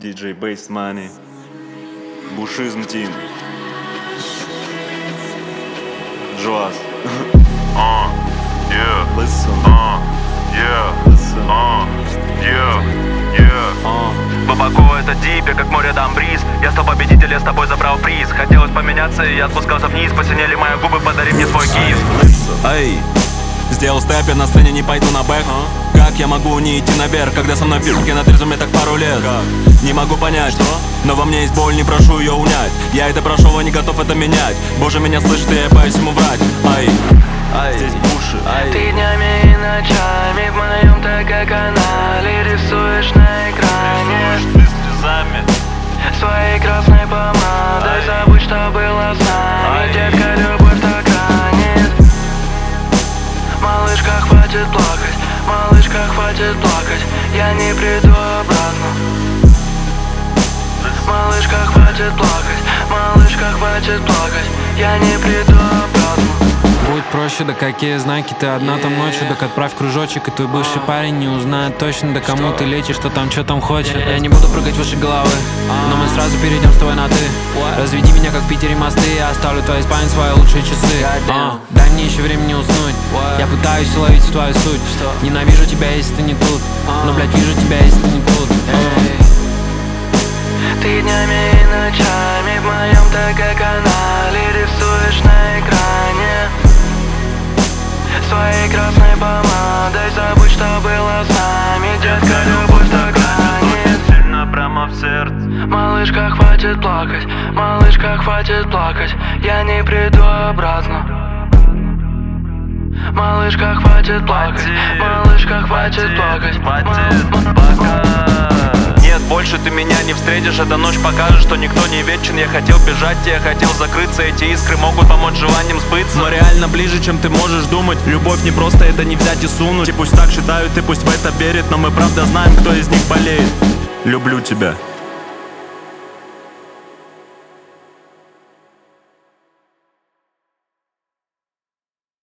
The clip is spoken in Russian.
DJ Bass Money, Бушизм Тим, Джоаз. Yeah. Listen. Yeah. Listen. Глубоко это дипе, как море там бриз. Я стал победителем, с тобой забрал приз. Хотелось поменяться, и я спускался вниз. Посинели мои губы, подари мне свой киз. Эй, сделал степ, я на сцене не пойду на бэк. Как я могу не идти наверх, когда со мной пирки на трезвом так пару лет? Не могу понять, что? Но во мне есть боль, не прошу ее унять. Я это прошел, а не готов это менять. Боже, меня слышит, и я боюсь ему врать. Ай, здесь Буши. Ты днями и ночами в моем ТГ-канале рисуешь на экране своей красной помадой. Забудь, что было с нами, детка, любовь так ранит. Малышка, хватит плакать, малышка, хватит плакать, я не приду обратно. Малышка, хватит плакать, малышка, хватит плакать, я не приду обратно. Будь проще, да какие знаки, ты одна там ночью. Так отправь кружочек, и твой бывший парень не узнает точно, да кому ты летишь, что там хочешь. Я не буду прыгать выше головы, но мы сразу перейдем с тобой на ты. Разведи меня, как в Питере мосты, я оставлю твоей спальне свои лучшие часы. Дай мне еще времени уснуть, я пытаюсь уловить твою суть. Ненавижу тебя, если ты не тут, но, блядь, вижу тебя, если ты не тут. Ты днями и ночами в моем ТГ-канале рисуешь на экране своей красной помадой. Забудь, что было с нами, детка, любовь так ранит. Сильно прямо в сердце. Малышка, хватит плакать, малышка, хватит плакать, я не приду обратно. Малышка, хватит плакать, малышка, хватит плакать, Нет, больше ты меня не встретишь. Эта ночь покажет, что никто не вечен. Я хотел бежать, я хотел закрыться. Эти искры могут помочь желанием сбыться. Но реально ближе, чем ты можешь думать. Любовь не просто, это не взять и сунуть. И пусть так считают, и пусть в это верят, но мы правда знаем, кто из них болеет. Люблю тебя.